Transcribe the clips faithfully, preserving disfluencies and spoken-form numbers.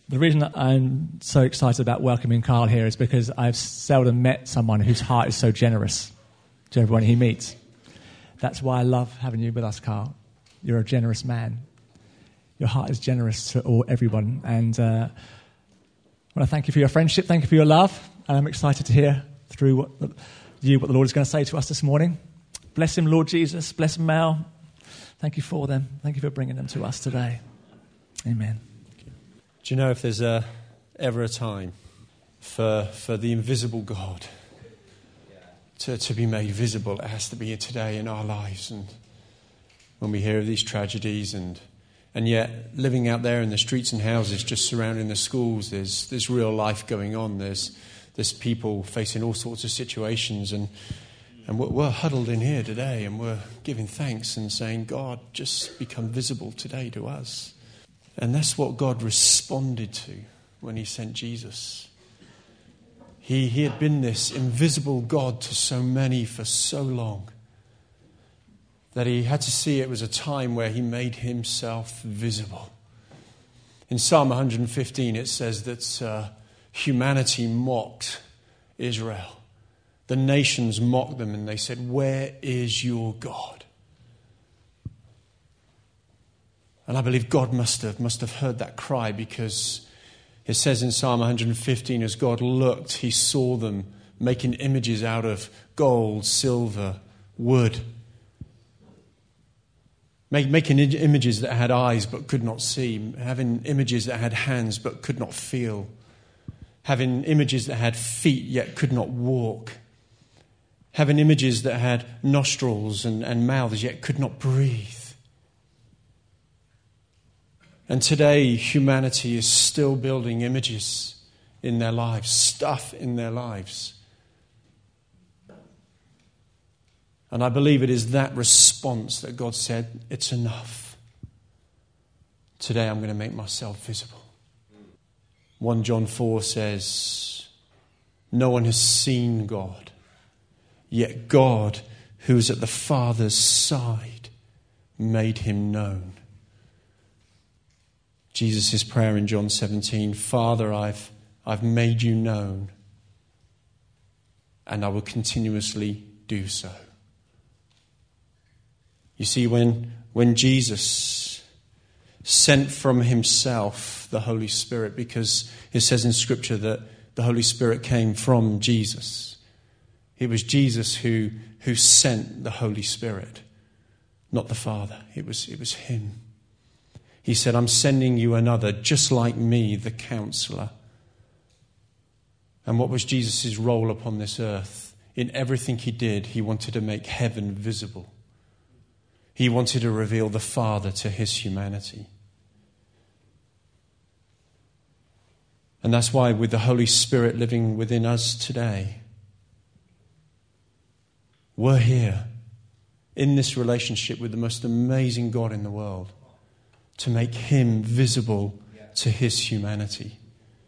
The reason that I'm so excited about welcoming Carl here is because I've seldom met someone whose heart is so generous to everyone he meets. That's why I love having you with us, Carl. You're a generous man. Your heart is generous to all everyone. And uh, I want to thank you for your friendship. Thank you for your love. And I'm excited to hear through what you what the Lord is going to say to us this morning. Bless him, Lord Jesus. Bless Mel. Thank you for them. Thank you for bringing them to us today. Amen. Do you know if there's a, ever a time for for the invisible God to, to be made visible, it has to be today in our lives. And when we hear of these tragedies and and yet living out there in the streets and houses just surrounding the schools, there's there's real life going on. There's there's people facing all sorts of situations, and and we're, we're huddled in here today and we're giving thanks and saying, God, just become visible today to us. And that's what God responded to when he sent Jesus. He, he had been this invisible God to so many for so long that he had to see it was a time where he made himself visible. In Psalm one hundred fifteen it says that uh, humanity mocked Israel. The nations mocked them and they said, "Where is your God?" And I believe God must have must have heard that cry, because it says in Psalm one hundred fifteen, as God looked, he saw them making images out of gold, silver, wood. Make, making images that had eyes but could not see. Having images that had hands but could not feel. Having images that had feet yet could not walk. Having images that had nostrils and, and mouths yet could not breathe. And today, humanity is still building images in their lives, stuff in their lives. And I believe it is that response that God said, it's enough. Today I'm going to make myself visible. First John four says, no one has seen God, yet God, who is at the Father's side, made him known. Jesus' prayer in John seventeen, Father, I've, I've made you known, and I will continuously do so. You see, when, when Jesus sent from himself the Holy Spirit, because it says in Scripture that the Holy Spirit came from Jesus. It was Jesus who, who sent the Holy Spirit, not the Father. It was, it was him. He said, I'm sending you another just like me, the Counselor. And what was Jesus' role upon this earth? In everything he did, he wanted to make heaven visible. He wanted to reveal the Father to his humanity. And that's why with the Holy Spirit living within us today, we're here in this relationship with the most amazing God in the world, to make him visible to his humanity.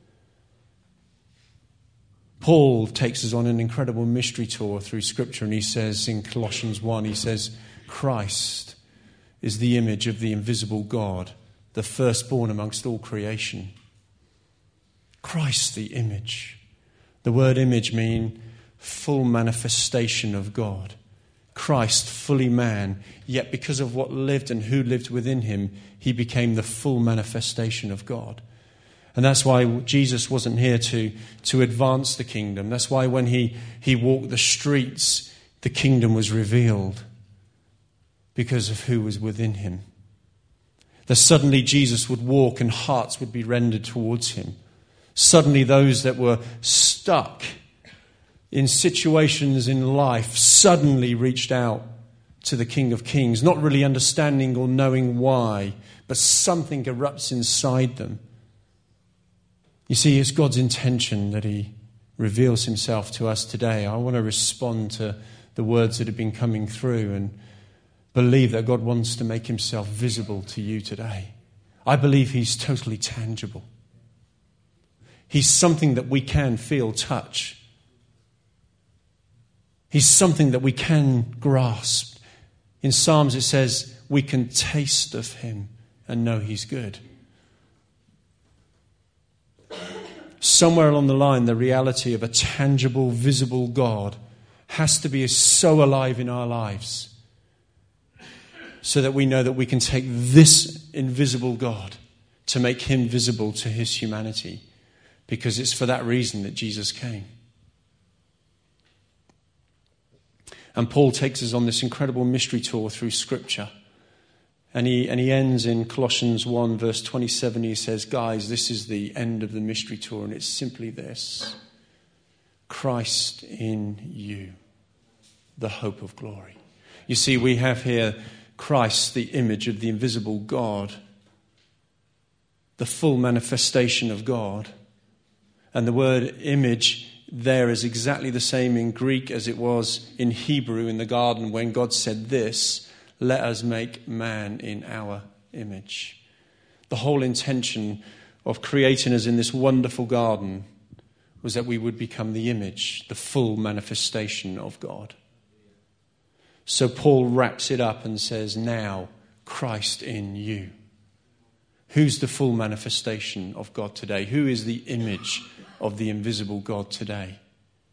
Paul takes us on an incredible mystery tour through Scripture, and he says in Colossians one, he says, Christ is the image of the invisible God, the firstborn amongst all creation. Christ, the image. The word image means full manifestation of God. Christ, fully man, yet because of what lived and who lived within him, he became the full manifestation of God. And that's why Jesus wasn't here to, to advance the kingdom. That's why when he, he walked the streets, the kingdom was revealed because of who was within him. That suddenly Jesus would walk and hearts would be rendered towards him. Suddenly those that were stuck in situations in life suddenly reached out to the King of Kings, not really understanding or knowing why, but something erupts inside them. You see, it's God's intention that he reveals himself to us today. I want to respond to the words that have been coming through and believe that God wants to make himself visible to you today. I believe he's totally tangible. He's something that we can feel, touch. He's something that we can grasp. In Psalms it says we can taste of him and know he's good. somewhere along the line, the reality of a tangible, visible God has to be so alive in our lives so that we know that we can take this invisible God to make him visible to his humanity, because it's for that reason that Jesus came. And Paul takes us on this incredible mystery tour through Scripture. And he, and he ends in Colossians one, verse twenty-seven. He says, guys, this is the end of the mystery tour, and it's simply this: Christ in you, the hope of glory. You see, we have here Christ, the image of the invisible God, the full manifestation of God. And the word image there is exactly the same in Greek as it was in Hebrew in the garden when God said this: let us make man in our image. The whole intention of creating us in this wonderful garden was that we would become the image, the full manifestation of God. So Paul wraps it up and says, now Christ in you. Who's the full manifestation of God today? Who is the image of the invisible God today?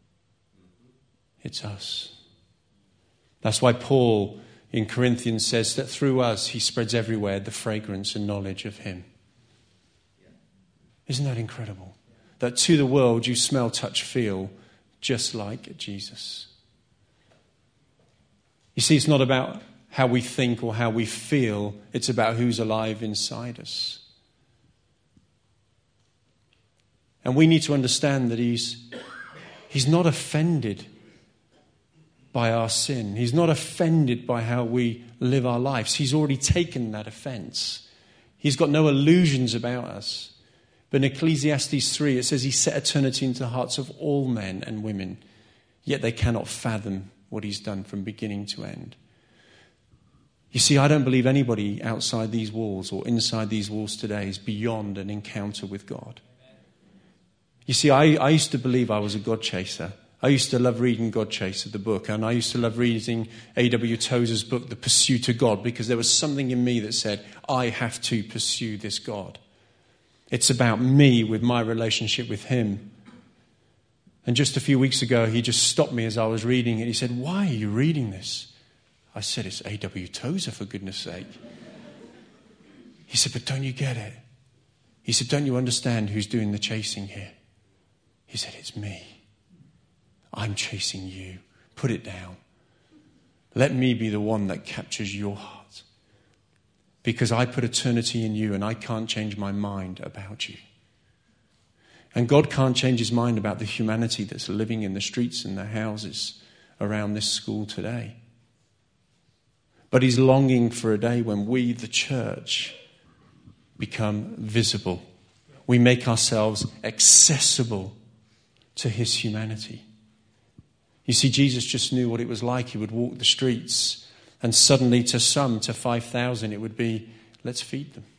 It's us. That's why Paul in Corinthians says that through us he spreads everywhere the fragrance and knowledge of him. Isn't that incredible? That to the world you smell, touch, feel just like Jesus. You see, it's not about how we think or how we feel. It's about who's alive inside us. And we need to understand that he's, he's not offended by our sin. He's not offended by how we live our lives. He's already taken that offense. He's got no illusions about us. But in Ecclesiastes three, it says he set eternity into the hearts of all men and women, yet they cannot fathom what he's done from beginning to end. You see, I don't believe anybody outside these walls or inside these walls today is beyond an encounter with God. You see, I, I used to believe I was a God chaser. I used to love reading God Chaser, the book, and I used to love reading A W Tozer's book, The Pursuit of God, because there was something in me that said, I have to pursue this God. It's about me with my relationship with him. And just a few weeks ago, he just stopped me as I was reading it. He said, why are you reading this? I said, it's A W Tozer, for goodness sake. He said, but don't you get it? He said, don't you understand who's doing the chasing here? He said, it's me. I'm chasing you. Put it down. Let me be the one that captures your heart. Because I put eternity in you and I can't change my mind about you. And God can't change his mind about the humanity that's living in the streets and the houses around this school today. But he's longing for a day when we, the church, become visible. We make ourselves accessible to his humanity. You see, Jesus just knew what it was like. He would walk the streets, and suddenly to some, to five thousand, it would be, let's feed them.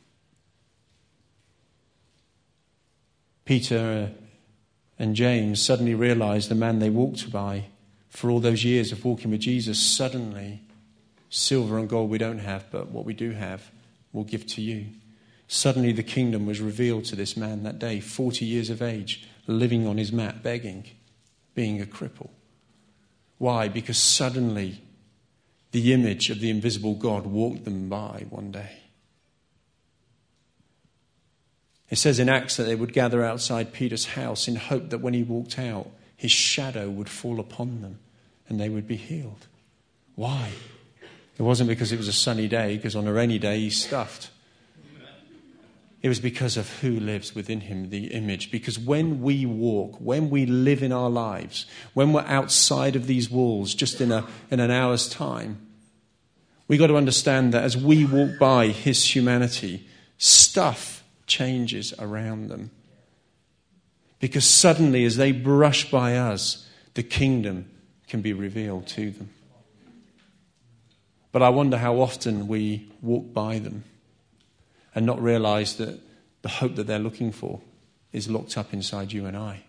Peter and James suddenly realized the man they walked by for all those years of walking with Jesus, suddenly, silver and gold we don't have, but what we do have, we'll give to you. Suddenly the kingdom was revealed to this man that day, forty years of age, living on his mat, begging, being a cripple. Why? Because suddenly the image of the invisible God walked them by one day. It says in Acts that they would gather outside Peter's house in hope that when he walked out, his shadow would fall upon them and they would be healed. Why? It wasn't because it was a sunny day, because on a rainy day he's stuffed. It was because of who lives within him, the image. Because when we walk, when we live in our lives, when we're outside of these walls, just in a in an hour's time, we got to understand that as we walk by his humanity, stuff changes around them. Because suddenly, as they brush by us, the kingdom can be revealed to them. But I wonder how often we walk by them and not realize that the hope that they're looking for is locked up inside you and I.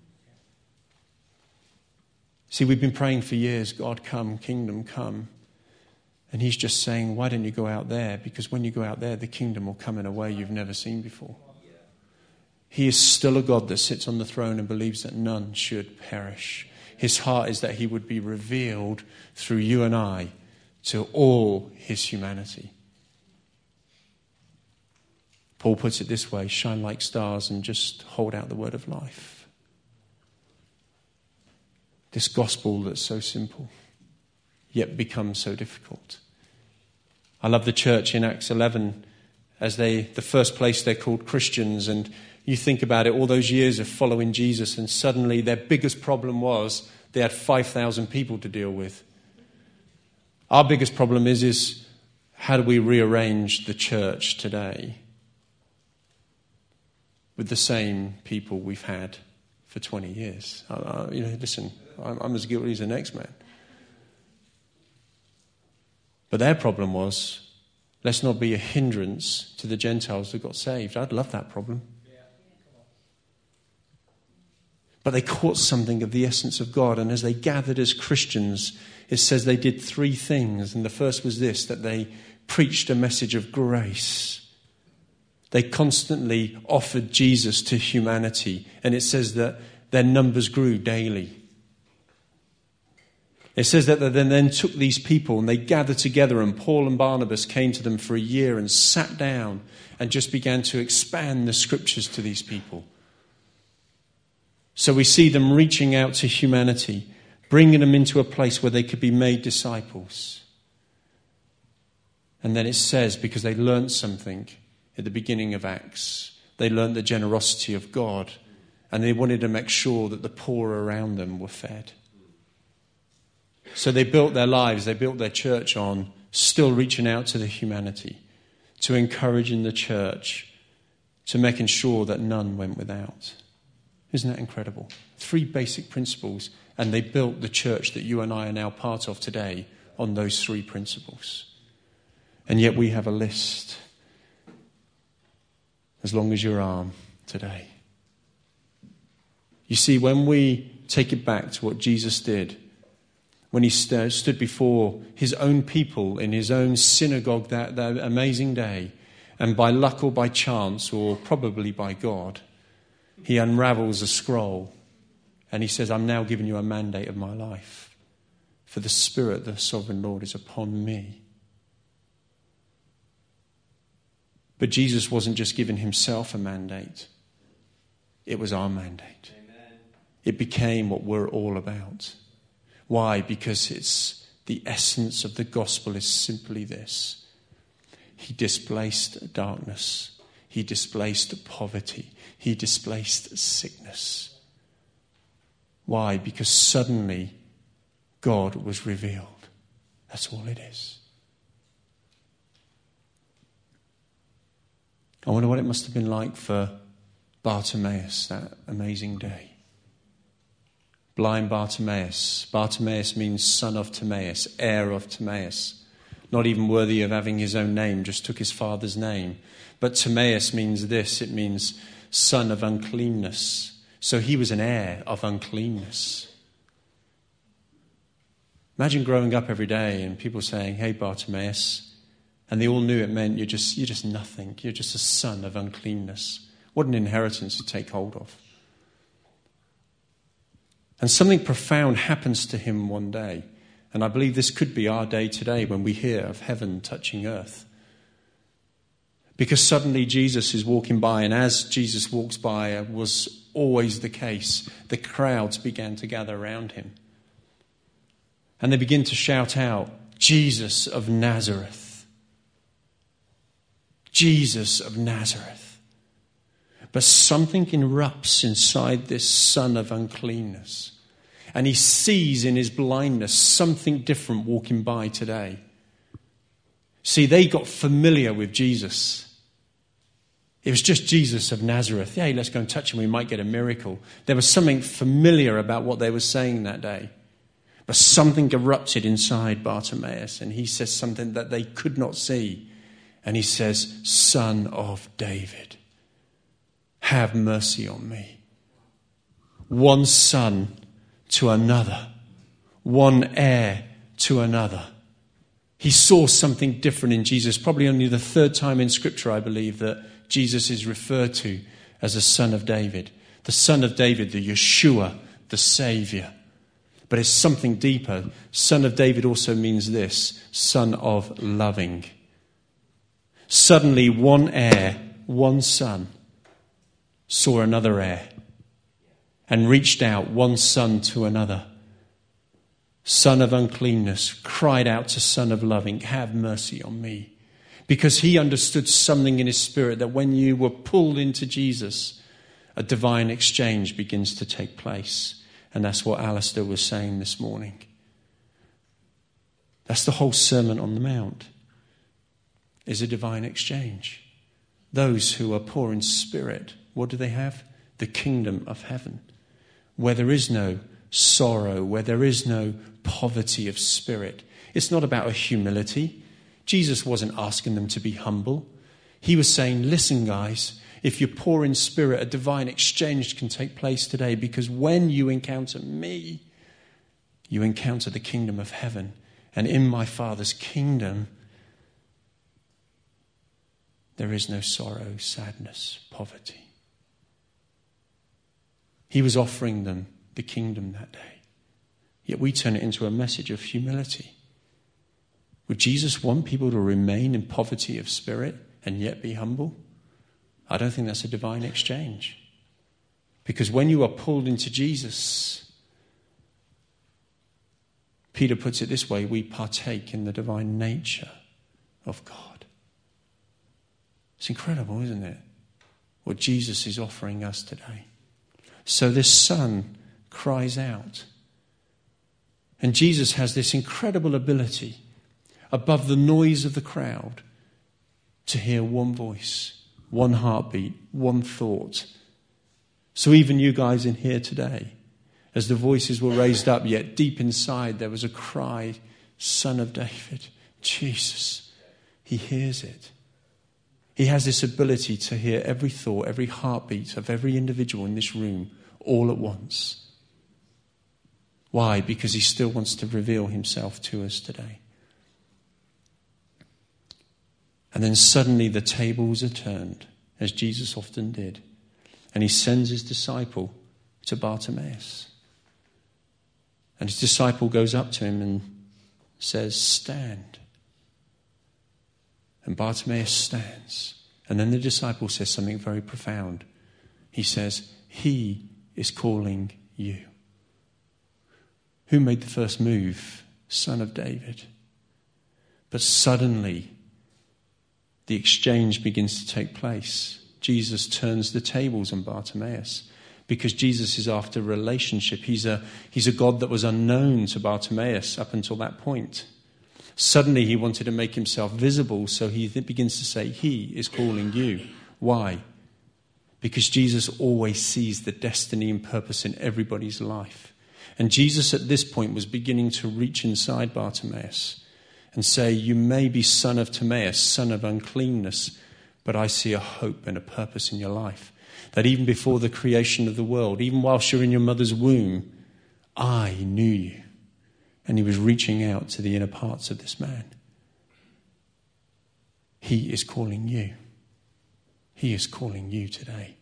See, we've been praying for years, God come, kingdom come. And he's just saying, why don't you go out there? Because when you go out there, the kingdom will come in a way you've never seen before. He is still a God that sits on the throne and believes that none should perish. His heart is that he would be revealed through you and I to all his humanity. Paul puts it this way: shine like stars and just hold out the word of life. This gospel that's so simple, yet becomes so difficult. I love the church in Acts eleven, as they, the first place they're called Christians, and you think about it, all those years of following Jesus, and suddenly their biggest problem was they had five thousand people to deal with. Our biggest problem is, is how do we rearrange the church today with the same people we've had for twenty years? Uh, you know, listen, I'm, I'm as guilty as the next man. But their problem was, let's not be a hindrance to the Gentiles that got saved. I'd love that problem. But they caught something of the essence of God, and as they gathered as Christians, it says they did three things. And the first was this, that they preached a message of grace. They constantly offered Jesus to humanity, and it says that their numbers grew daily. It says that they then took these people and they gathered together, and Paul and Barnabas came to them for a year and sat down and just began to expand the scriptures to these people. So we see them reaching out to humanity, bringing them into a place where they could be made disciples. And then it says, because they learned something at the beginning of Acts, they learned the generosity of God, and they wanted to make sure that the poor around them were fed. So they built their lives, they built their church on still reaching out to the humanity, to encouraging the church, to making sure that none went without. Isn't that incredible? Three basic principles, and they built the church that you and I are now part of today on those three principles. And yet we have a list as long as your arm today. You see, when we take it back to what Jesus did, when he st- stood before his own people in his own synagogue that, that amazing day, and by luck or by chance, or probably by God, he unravels a scroll and he says, I'm now giving you a mandate of my life. For the Spirit, the sovereign Lord, is upon me. But Jesus wasn't just giving himself a mandate. It was our mandate. Amen. It became what we're all about. Why? Because it's the essence of the gospel is simply this. He displaced darkness. He displaced poverty. He displaced sickness. Why? Because suddenly God was revealed. That's all it is. I wonder what it must have been like for Bartimaeus that amazing day. Blind Bartimaeus. Bartimaeus means son of Timaeus, heir of Timaeus. Not even worthy of having his own name, just took his father's name. But Timaeus means this, it means son of uncleanness. So he was an heir of uncleanness. Imagine growing up every day and people saying, hey Bartimaeus, and they all knew it meant you're just, you're just nothing. You're just a son of uncleanness. What an inheritance to take hold of. And something profound happens to him one day. And I believe this could be our day today when we hear of heaven touching earth. Because suddenly Jesus is walking by, and as Jesus walks by, it was always the case, the crowds began to gather around him. And they begin to shout out, Jesus of Nazareth. Jesus of Nazareth. But something erupts inside this son of uncleanness. And he sees in his blindness something different walking by today. See, they got familiar with Jesus. It was just Jesus of Nazareth. Hey, let's go and touch him. We might get a miracle. There was something familiar about what they were saying that day. But something erupted inside Bartimaeus. And he says something that they could not see. And he says, Son of David, have mercy on me. One son to another. One heir to another. He saw something different in Jesus. Probably only the third time in Scripture, I believe, that Jesus is referred to as a son of David. The son of David, the Yeshua, the Savior. But it's something deeper. Son of David also means this, son of loving. Suddenly one heir, one son, saw another heir and reached out one son to another. Son of uncleanness cried out to son of loving, have mercy on me. Because he understood something in his spirit that when you were pulled into Jesus, a divine exchange begins to take place. And that's what Alistair was saying this morning. That's the whole Sermon on the Mount, is a divine exchange. Those who are poor in spirit, what do they have? The kingdom of heaven, where there is no sorrow, where there is no poverty of spirit. It's not about a humility. Jesus wasn't asking them to be humble. He was saying, listen, guys, if you're poor in spirit, a divine exchange can take place today, because when you encounter me, you encounter the kingdom of heaven. And in my Father's kingdom, there is no sorrow, sadness, poverty. He was offering them the kingdom that day. Yet we turn it into a message of humility. Would Jesus want people to remain in poverty of spirit and yet be humble? I don't think that's a divine exchange. Because when you are pulled into Jesus, Peter puts it this way, we partake in the divine nature of God. It's incredible, isn't it? What Jesus is offering us today. So this son cries out. And Jesus has this incredible ability above the noise of the crowd to hear one voice, one heartbeat, one thought. So even you guys in here today, as the voices were raised up, yet deep inside there was a cry, Son of David, Jesus. He hears it. He has this ability to hear every thought, every heartbeat of every individual in this room all at once. Why? Because he still wants to reveal himself to us today. And then suddenly the tables are turned, as Jesus often did. And he sends his disciple to Bartimaeus. And his disciple goes up to him and says, stand. And Bartimaeus stands. And then the disciple says something very profound. He says, he is calling you. Who made the first move? Son of David. But suddenly, the exchange begins to take place. Jesus turns the tables on Bartimaeus because Jesus is after relationship. He's a, he's a God that was unknown to Bartimaeus up until that point. Suddenly he wanted to make himself visible, so he begins to say, he is calling you. Why? Because Jesus always sees the destiny and purpose in everybody's life. And Jesus at this point was beginning to reach inside Bartimaeus and say, you may be son of Timaeus, son of uncleanness, but I see a hope and a purpose in your life. That even before the creation of the world, even whilst you're in your mother's womb, I knew you. And he was reaching out to the inner parts of this man. He is calling you. He is calling you today.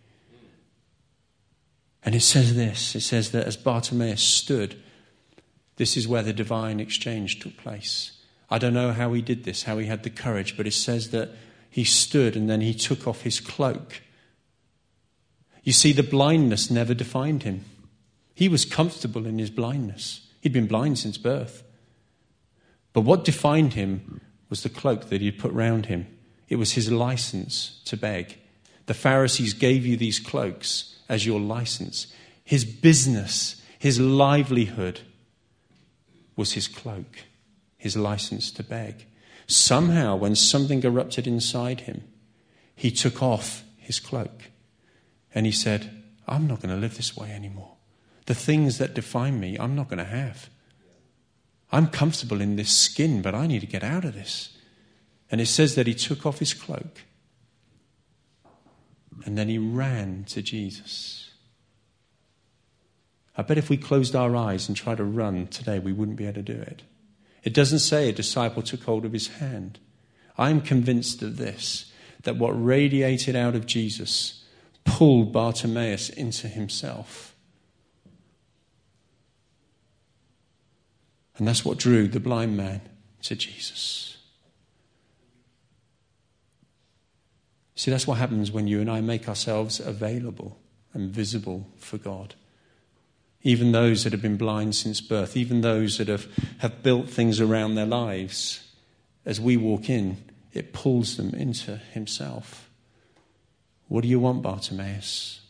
And it says this, it says that as Bartimaeus stood, this is where the divine exchange took place. I don't know how he did this, how he had the courage, but it says that he stood and then he took off his cloak. You see, the blindness never defined him. He was comfortable in his blindness. He'd been blind since birth. But what defined him was the cloak that he'd put round him. It was his license to beg. The Pharisees gave you these cloaks as your license. His business, his livelihood was his cloak, his license to beg. Somehow, when something erupted inside him, he took off his cloak and he said, I'm not going to live this way anymore. The things that define me, I'm not going to have. I'm comfortable in this skin, but I need to get out of this. And it says that he took off his cloak and then he ran to Jesus. I bet if we closed our eyes and tried to run today, we wouldn't be able to do it. It doesn't say a disciple took hold of his hand. I'm convinced of this, that what radiated out of Jesus pulled Bartimaeus into himself. And that's what drew the blind man to Jesus. See, that's what happens when you and I make ourselves available and visible for God. Even those that have been blind since birth, even those that have, have built things around their lives, as we walk in, it pulls them into himself. What do you want, Bartimaeus?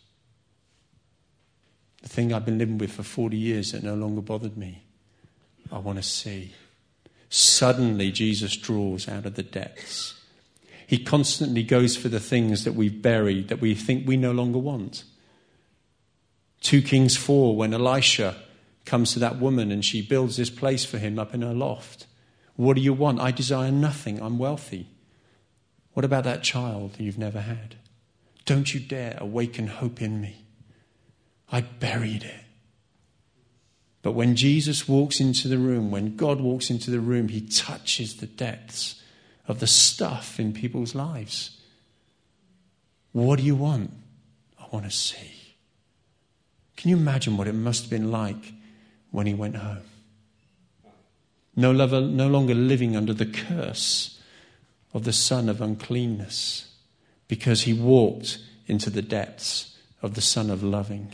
The thing I've been living with for forty years that no longer bothered me. I want to see. Suddenly Jesus draws out of the depths. He constantly goes for the things that we've buried, that we think we no longer want. Two Kings four, when Elisha comes to that woman and she builds this place for him up in her loft. What do you want? I desire nothing. I'm wealthy. What about that child you've never had? Don't you dare awaken hope in me. I buried it. But when Jesus walks into the room, when God walks into the room, he touches the depths of the stuff in people's lives. What do you want? I want to see. Can you imagine what it must have been like when he went home? No, lover, no longer living under the curse of the son of uncleanness, because he walked into the depths of the son of loving.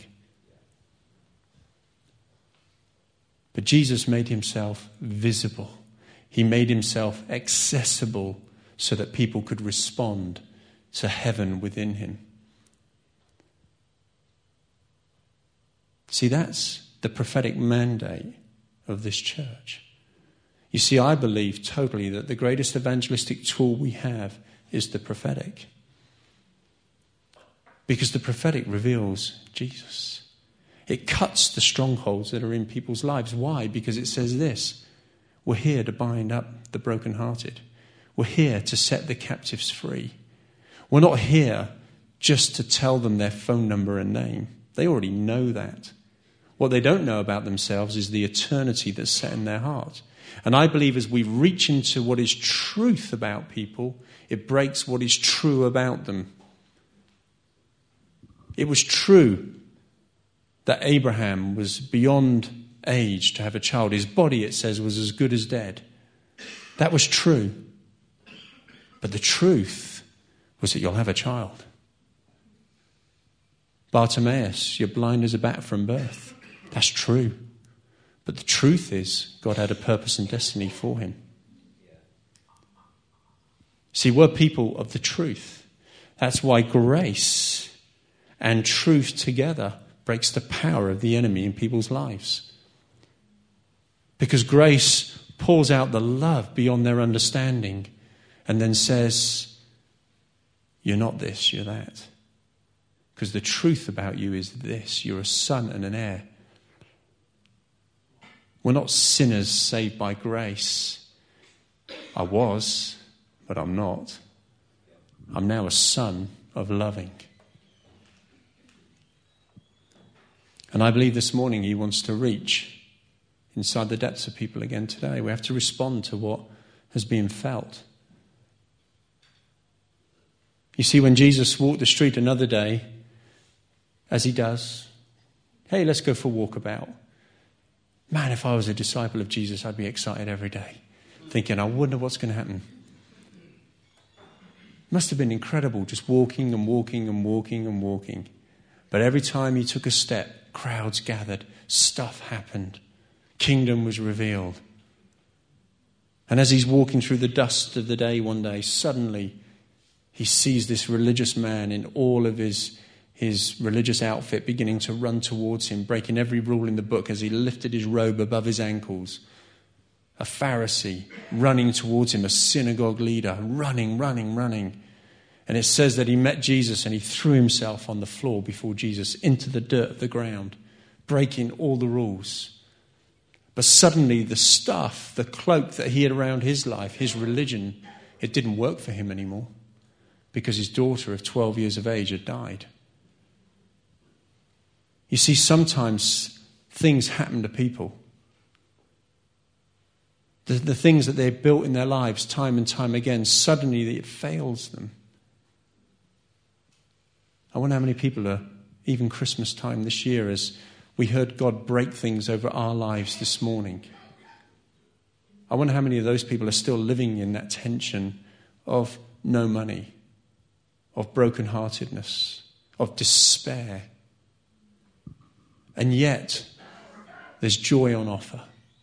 But Jesus made himself visible. He made himself accessible so that people could respond to heaven within him. See, that's the prophetic mandate of this church. You see, I believe totally that the greatest evangelistic tool we have is the prophetic. Because the prophetic reveals Jesus. It cuts the strongholds that are in people's lives. Why? Because it says this: we're here to bind up the brokenhearted. We're here to set the captives free. We're not here just to tell them their phone number and name. They already know that. What they don't know about themselves is the eternity that's set in their heart. And I believe as we reach into what is truth about people, it breaks what is true about them. It was true that Abraham was beyond age to have a child. His body, it says, was as good as dead. That was true. But the truth was that you'll have a child. Bartimaeus, you're blind as a bat from birth. That's true. But the truth is, God had a purpose and destiny for him. See, we're people of the truth. That's why grace and truth together breaks the power of the enemy in people's lives. Because grace pours out the love beyond their understanding and then says, you're not this, you're that. Because the truth about you is this: you're a son and an heir. We're not sinners saved by grace. I was, but I'm not. I'm now a son of loving. And I believe this morning he wants to reach inside the depths of people again today. We have to respond to what has been felt. You see, when Jesus walked the street another day, as he does, hey, let's go for a walkabout. Man, if I was a disciple of Jesus, I'd be excited every day, thinking, I wonder what's going to happen. It must have been incredible, just walking and walking and walking and walking. But every time he took a step, crowds gathered, stuff happened, kingdom was revealed. And as he's walking through the dust of the day one day, suddenly he sees this religious man in all of his his religious outfit beginning to run towards him, breaking every rule in the book as he lifted his robe above his ankles. A Pharisee running towards him, a synagogue leader, running, running, running. And it says that he met Jesus and he threw himself on the floor before Jesus into the dirt of the ground, breaking all the rules. But suddenly the stuff, the cloak that he had around his life, his religion, it didn't work for him anymore because his daughter of twelve years of age had died. You see, sometimes things happen to people. The, the things that they've built in their lives time and time again, suddenly it fails them. I wonder how many people are, even Christmas time this year, as we heard God break things over our lives this morning. I wonder how many of those people are still living in that tension of no money, of brokenheartedness, of despair. And yet, there's joy on offer.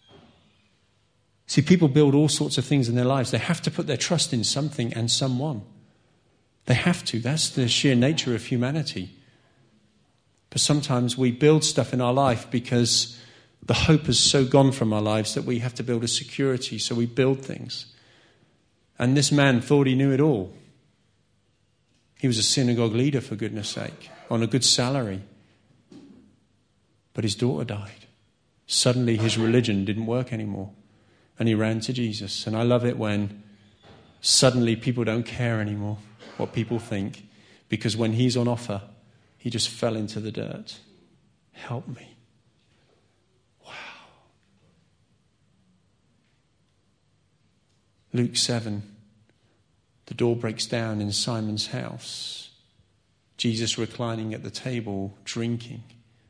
See, people build all sorts of things in their lives. They have to put their trust in something and someone. They have to. That's the sheer nature of humanity. But sometimes we build stuff in our life because the hope has so gone from our lives that we have to build a security, so we build things. And this man thought he knew it all. He was a synagogue leader, for goodness sake, on a good salary. But his daughter died. Suddenly his religion didn't work anymore. And he ran to Jesus. And I love it when suddenly people don't care anymore what people think. Because when he's on offer, he just fell into the dirt. Help me. Wow. Luke seven. The door breaks down in Simon's house. Jesus reclining at the table, drinking.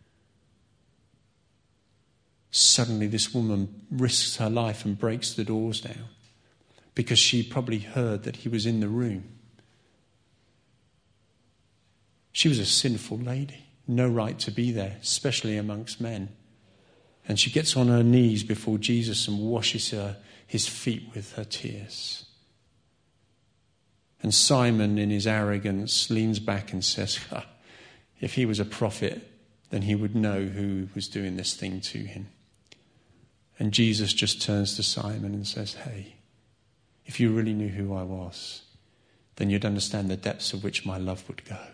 Suddenly this woman risks her life and breaks the doors down because she probably heard that he was in the room. She was a sinful lady, no right to be there, especially amongst men. And she gets on her knees before Jesus and washes her, his feet with her tears. And Simon, in his arrogance, leans back and says, ah, if he was a prophet, then he would know who was doing this thing to him. And Jesus just turns to Simon and says, hey, if you really knew who I was, then you'd understand the depths of which my love would go.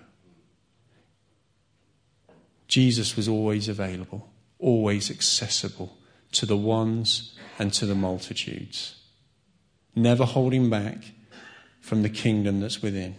Jesus was always available, always accessible to the ones and to the multitudes, never holding back from the kingdom that's within.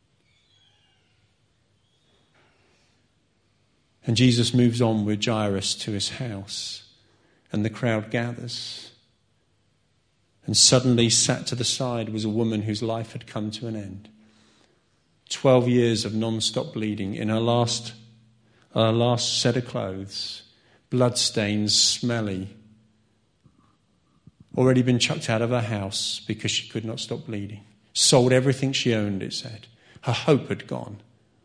And Jesus moves on with Jairus to his house, and the crowd gathers. And suddenly, sat to the side was a woman whose life had come to an end. Twelve years of non-stop bleeding. In her last, her last set of clothes, bloodstains, smelly. Already been chucked out of her house because she could not stop bleeding. Sold everything she owned, it said. Her hope had gone.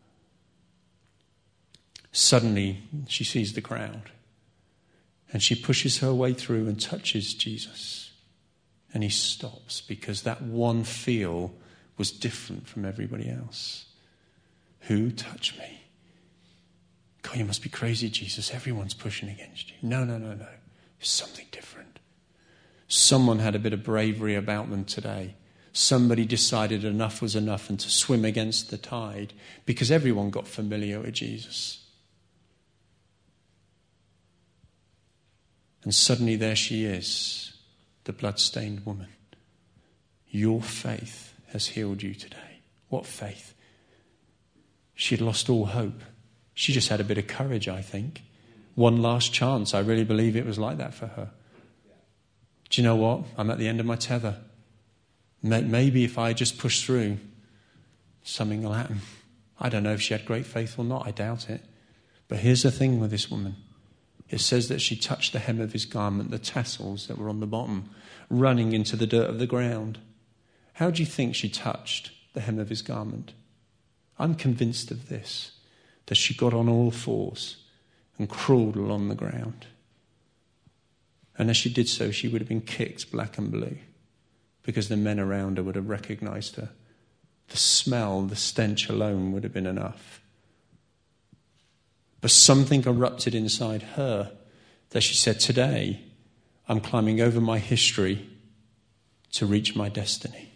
Suddenly, she sees the crowd. And she pushes her way through and touches Jesus. And he stops because that one feel was different from everybody else. Who touched me? God, you must be crazy, Jesus. Everyone's pushing against you. No, no, no, no. There's something different. Someone had a bit of bravery about them today. Somebody decided enough was enough and to swim against the tide because everyone got familiar with Jesus. And suddenly there she is, the blood-stained woman. Your faith has healed you today. What faith? She had lost all hope. She just had a bit of courage, I think. One last chance. I really believe it was like that for her. Do you know what? I'm at the end of my tether. Maybe if I just push through, something will happen. I don't know if she had great faith or not. I doubt it. But here's the thing with this woman. It says that she touched the hem of his garment, the tassels that were on the bottom, running into the dirt of the ground. How do you think she touched the hem of his garment? I'm convinced of this, that she got on all fours and crawled along the ground. And as she did so, she would have been kicked black and blue because the men around her would have recognized her. The smell, the stench alone would have been enough. But something erupted inside her that she said, today, I'm climbing over my history to reach my destiny.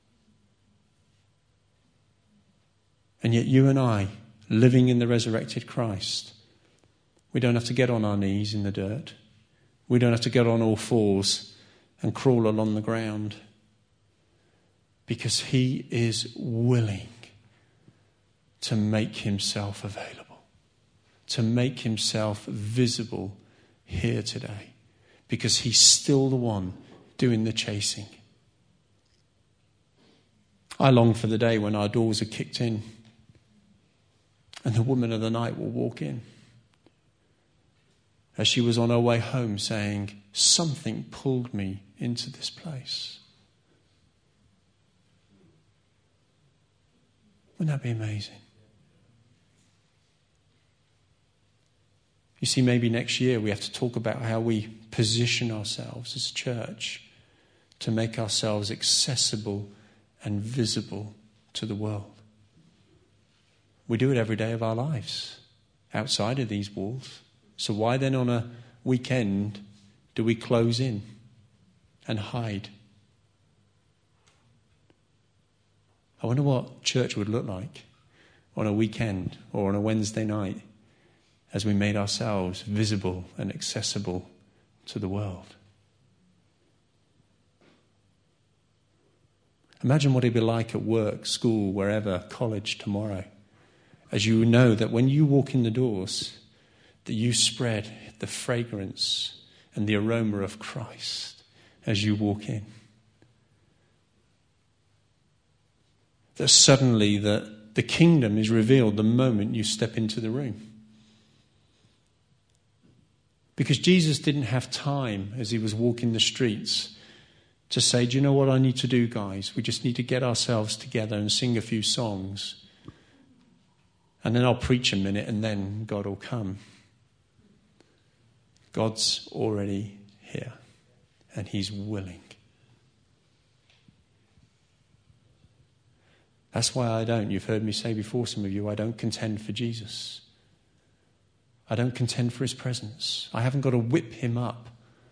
And yet you and I, living in the resurrected Christ, we don't have to get on our knees in the dirt. We don't have to get on all fours and crawl along the ground. Because he is willing to make himself available. To make himself visible here today. Because he's still the one doing the chasing. I long for the day when our doors are kicked in. And the woman of the night will walk in. As she was on her way home saying, something pulled me into this place. Wouldn't that be amazing? You see, maybe next year we have to talk about how we position ourselves as a church to make ourselves accessible and visible to the world. We do it every day of our lives, outside of these walls. So why then on a weekend do we close in and hide? I wonder what church would look like on a weekend or on a Wednesday night as we made ourselves visible and accessible to the world. Imagine what it'd be like at work, school, wherever, college tomorrow, as you know that when you walk in the doors, that you spread the fragrance and the aroma of Christ as you walk in. That suddenly the, the kingdom is revealed the moment you step into the room. Because Jesus didn't have time as he was walking the streets to say, do you know what I need to do, guys? We just need to get ourselves together and sing a few songs. And then I'll preach a minute and then God will come. God's already here and he's willing. That's why I don't, you've heard me say before, some of you, I don't contend for Jesus. I don't contend for his presence. I haven't got to whip him up.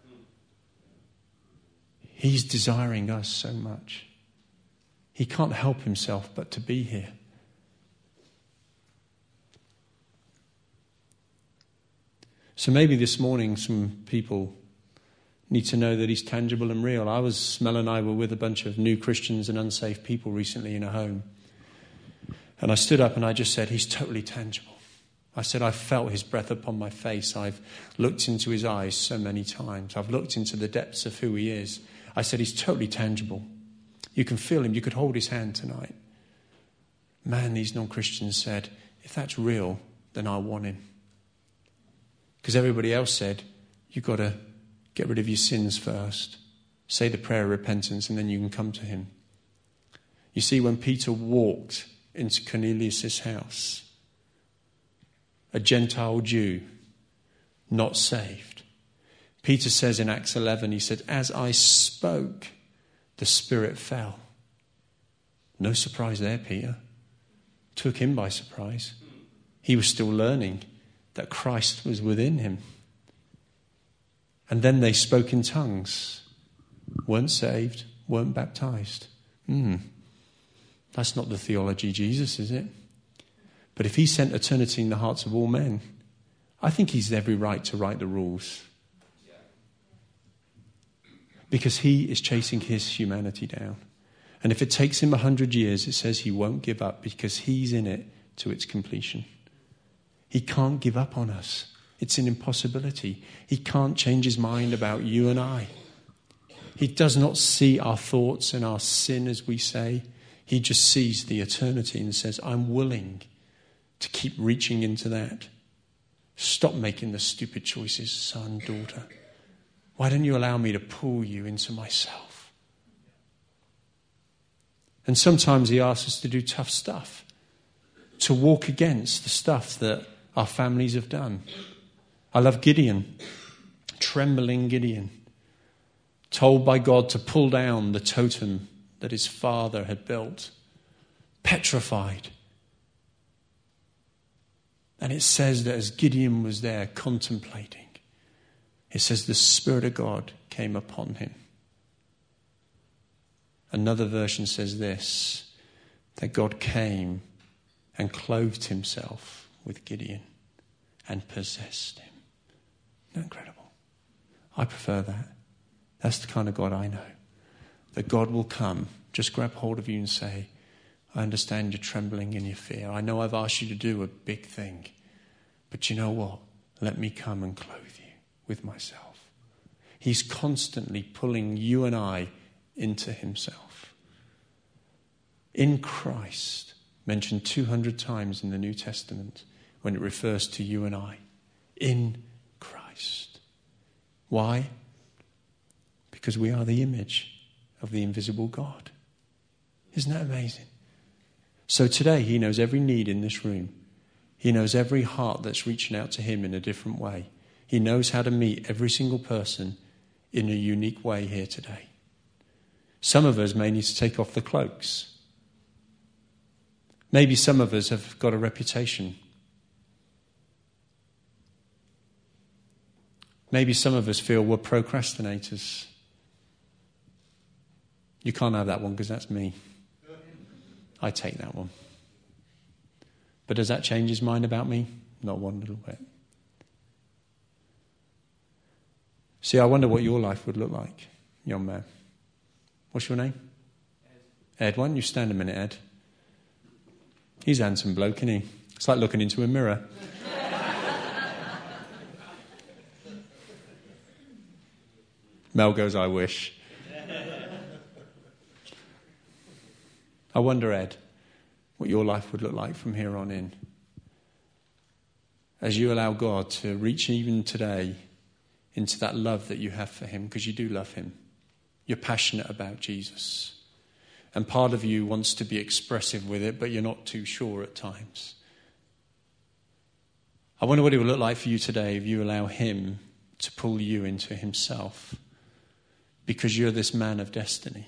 He's desiring us so much. He can't help himself but to be here. So maybe this morning some people need to know that he's tangible and real. I was, Mel and I were with a bunch of new Christians and unsaved people recently in a home. And I stood up and I just said, he's totally tangible. I said, I've felt his breath upon my face. I've looked into his eyes so many times. I've looked into the depths of who he is. I said, he's totally tangible. You can feel him. You could hold his hand tonight. Man, these non-Christians said, if that's real, then I want him. Because everybody else said, you've got to get rid of your sins first. Say the prayer of repentance and then you can come to him. You see, when Peter walked into Cornelius' house, a Gentile Jew, not saved, Peter says in Acts eleven, he said, as I spoke, the Spirit fell. No surprise there, Peter. Took him by surprise. He was still learning that Christ was within him. And then they spoke in tongues. Weren't saved, weren't baptized. Hmm. That's not the theology of Jesus, is it? But if he sent eternity in the hearts of all men, I think he's every right to write the rules. Because he is chasing his humanity down. And if it takes him a hundred years, it says he won't give up because he's in it to its completion. He can't give up on us. It's an impossibility. He can't change his mind about you and I. He does not see our thoughts and our sin as we say. He just sees the eternity and says, I'm willing to keep reaching into that. Stop making the stupid choices, son, daughter. Why don't you allow me to pull you into myself? And sometimes he asks us to do tough stuff, to walk against the stuff that our families have done. I love Gideon, trembling Gideon, told by God to pull down the totem that his father had built, petrified. And it says that as Gideon was there contemplating, it says the Spirit of God came upon him. Another version says this, that God came and clothed himself with Gideon and possessed him. Isn't that incredible? I prefer that. That's the kind of God I know. That God will come, just grab hold of you and say, I understand you're trembling in your fear. I know I've asked you to do a big thing. But you know what? Let me come and clothe you with myself. He's constantly pulling you and I into himself. In Christ, mentioned two hundred times in the New Testament when it refers to you and I. In Christ. Why? Because we are the image of the invisible God. Isn't that amazing? So today he knows every need in this room. He knows every heart that's reaching out to him in a different way. He knows how to meet every single person in a unique way here today. Some of us may need to take off the cloaks. Maybe some of us have got a reputation. Maybe some of us feel we're procrastinators. You can't have that one because that's me. I take that one. But does that change his mind about me? Not one little bit. See, I wonder what your life would look like, young man. What's your name? Ed. Ed, why don't you stand a minute, Ed? He's a handsome bloke, isn't he? It's like looking into a mirror. Mel goes, I wish. I wonder, Ed, what your life would look like from here on in. As you allow God to reach even today into that love that you have for him, because you do love him. You're passionate about Jesus. And part of you wants to be expressive with it, but you're not too sure at times. I wonder what it will look like for you today if you allow him to pull you into himself, because you're this man of destiny.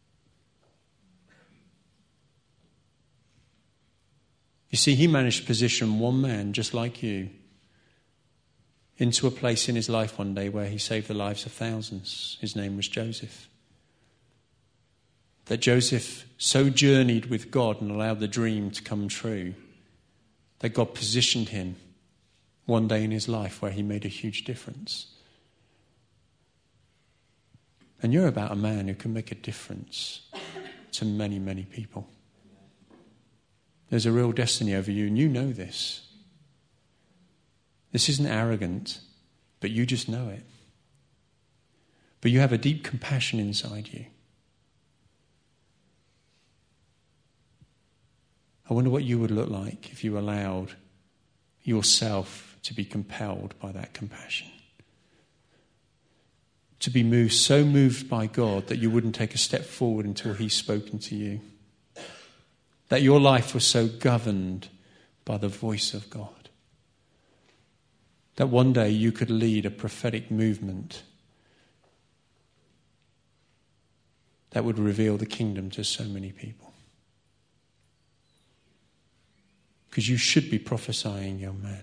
You see, he managed to position one man just like you into a place in his life one day where he saved the lives of thousands. His name was Joseph. That Joseph so journeyed with God and allowed the dream to come true that God positioned him one day in his life where he made a huge difference. And you're about a man who can make a difference to many, many people. There's a real destiny over you, and you know this. This isn't arrogant, but you just know it. But you have a deep compassion inside you. I wonder what you would look like if you allowed yourself to be compelled by that compassion. To be moved, so moved by God that you wouldn't take a step forward until he's spoken to you. That your life was so governed by the voice of God. That one day you could lead a prophetic movement that would reveal the kingdom to so many people. Because you should be prophesying, young man.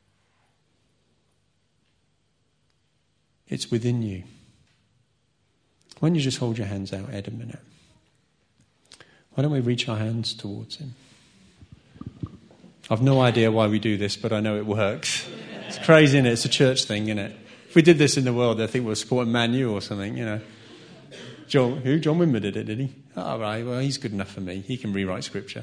It's within you. Why don't you just hold your hands out, Ed, a minute? Why don't we reach our hands towards him? I've no idea why we do this, but I know it works. It's crazy, isn't it? It's a church thing, isn't it? If we did this in the world, I think we're supporting Man U or something, you know. John, who? John Wimber did it, did he? Oh, right, well, he's good enough for me. He can rewrite scripture.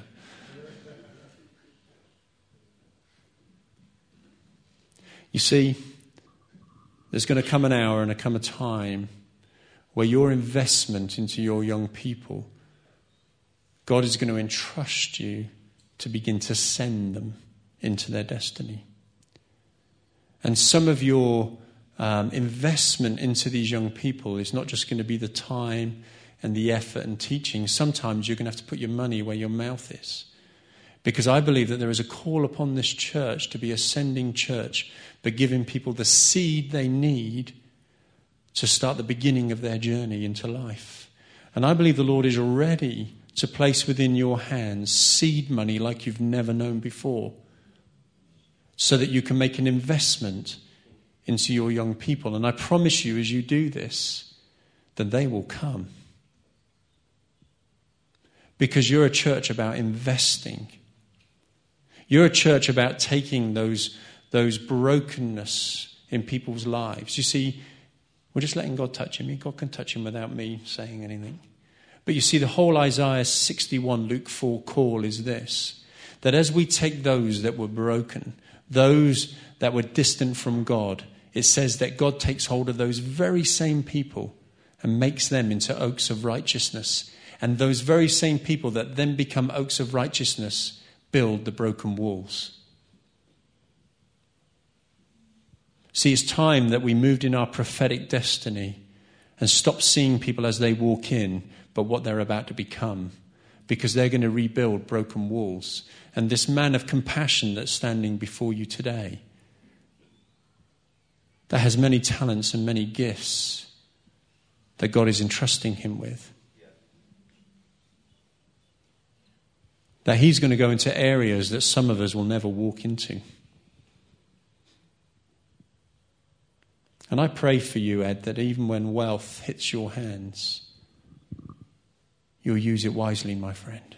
You see, there's going to come an hour and a come a time where your investment into your young people, God is going to entrust you to begin to send them into their destiny. And some of your um, investment into these young people is not just going to be the time and the effort and teaching. Sometimes you're going to have to put your money where your mouth is. Because I believe that there is a call upon this church to be a sending church, but giving people the seed they need to start the beginning of their journey into life. And I believe the Lord is ready to place within your hands seed money like you've never known before, so that you can make an investment into your young people. And I promise you, as you do this, then they will come. Because you're a church about investing. You're a church about taking those, those brokenness in people's lives. You see, we're just letting God touch him. God can touch him without me saying anything. But you see, the whole Isaiah sixty-one, Luke four call is this, that as we take those that were broken, those that were distant from God, it says that God takes hold of those very same people and makes them into oaks of righteousness. And those very same people that then become oaks of righteousness build the broken walls. See, it's time that we moved in our prophetic destiny and stopped seeing people as they walk in, but what they're about to become, because they're going to rebuild broken walls. And this man of compassion that's standing before you today, that has many talents and many gifts that God is entrusting him with, that he's going to go into areas that some of us will never walk into. And I pray for you, Ed, that even when wealth hits your hands, you'll use it wisely, my friend.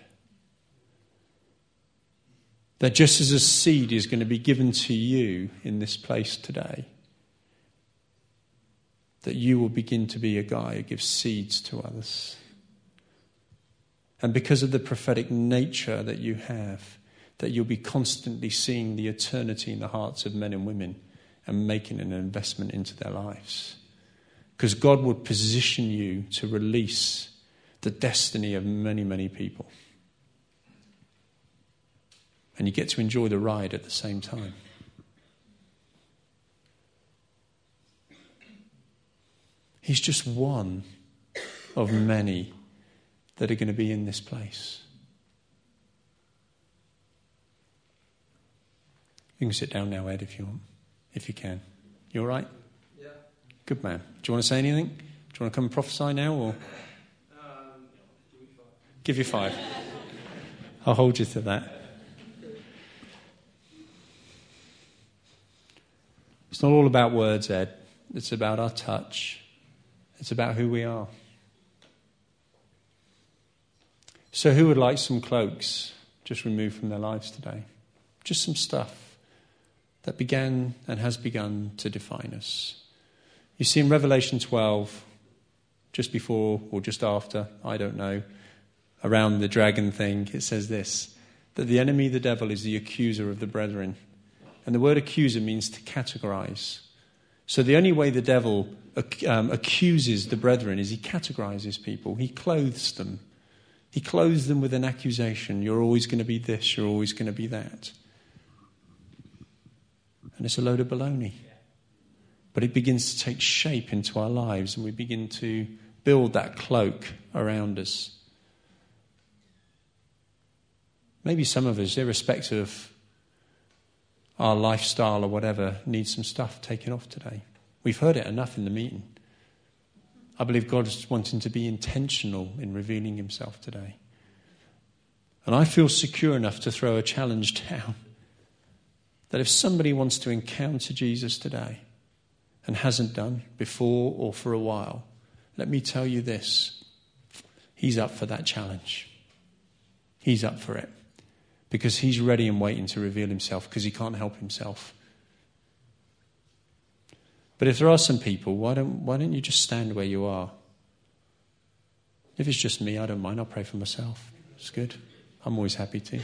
That just as a seed is going to be given to you in this place today, that you will begin to be a guy who gives seeds to others. And because of the prophetic nature that you have, that you'll be constantly seeing the eternity in the hearts of men and women and making an investment into their lives. Because God would position you to release the destiny of many, many people. And you get to enjoy the ride at the same time. He's just one of many that are going to be in this place. You can sit down now, Ed, if you want, if you can. You all right? Yeah. Good man. Do you want to say anything? Do you want to come and prophesy now, or Um, give me five. give you five? I'll hold you to that. It's not all about words, Ed. It's about our touch. It's about who we are. So who would like some cloaks just removed from their lives today? Just some stuff that began and has begun to define us. You see in Revelation twelve, just before or just after, I don't know, around the dragon thing, it says this, that the enemy, the devil, is the accuser of the brethren. And the word accuser means to categorize. So the only way the devil um, accuses the brethren is he categorizes people. He clothes them. He clothes them with an accusation. You're always going to be this, you're always going to be that. And it's a load of baloney. But it begins to take shape into our lives, and we begin to build that cloak around us. Maybe some of us, irrespective of our lifestyle or whatever, need some stuff taken off today. We've heard it enough in the meeting. I believe God is wanting to be intentional in revealing himself today. And I feel secure enough to throw a challenge down that if somebody wants to encounter Jesus today and hasn't done before or for a while, let me tell you this, he's up for that challenge. He's up for it. Because he's ready and waiting to reveal himself, because he can't help himself. But if there are some people, why don't why don't you just stand where you are? If it's just me, I don't mind. I'll pray for myself. It's good. I'm always happy to.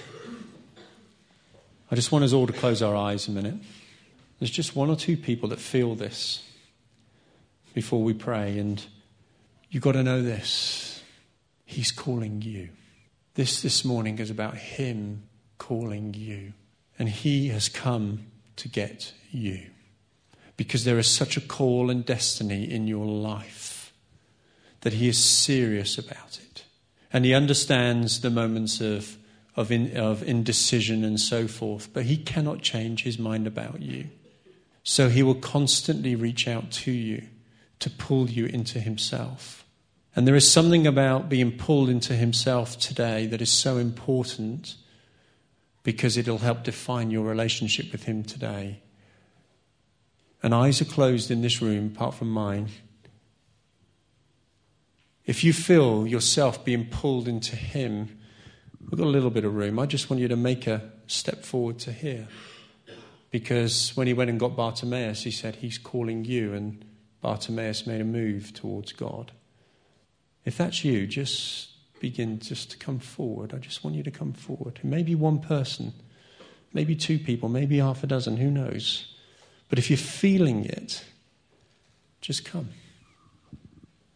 I just want us all to close our eyes a minute. There's just one or two people that feel this before we pray, and you've got to know this. He's calling you. This this morning is about him calling you. And he has come to get you. Because there is such a call and destiny in your life that he is serious about it. And he understands the moments of, of, in, of indecision and so forth. But he cannot change his mind about you. So he will constantly reach out to you to pull you into himself. And there is something about being pulled into himself today that is so important, because it'll help define your relationship with him today. And eyes are closed in this room, apart from mine. If you feel yourself being pulled into him, we've got a little bit of room. I just want you to make a step forward to here. Because when he went and got Bartimaeus, he said, he's calling you. And Bartimaeus made a move towards God. If that's you, just begin just to come forward. I just want you to come forward. Maybe one person, maybe two people, maybe half a dozen, who knows? But if you're feeling it, just come.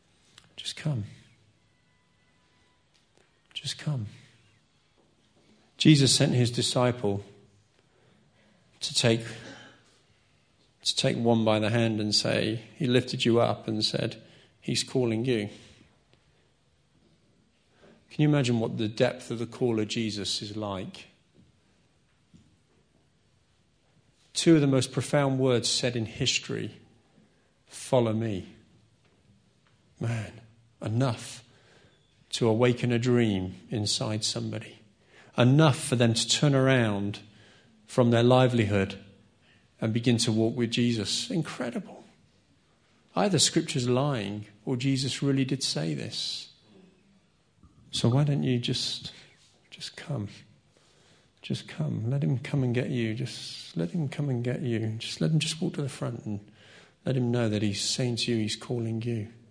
Just come. Just come. Jesus sent his disciple to take, to take one by the hand and say, he lifted you up and said, he's calling you. Can you imagine what the depth of the call of Jesus is like? Two of the most profound words said in history, follow me. Man, enough to awaken a dream inside somebody. Enough for them to turn around from their livelihood and begin to walk with Jesus. Incredible. Either Scripture's lying or Jesus really did say this. So why don't you just, just come? Just come. Let him come and get you. Just let him come and get you. Just let him just walk to the front and let him know that he's saying to you, he's calling you.